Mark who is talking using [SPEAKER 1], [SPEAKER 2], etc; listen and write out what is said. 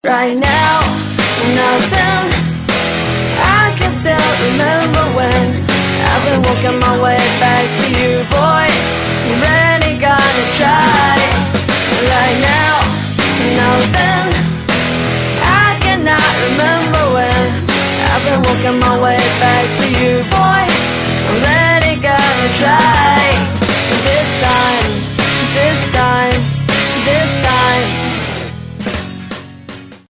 [SPEAKER 1] Right now, nothing. I can still remember when I've been walking my way back to you, boy.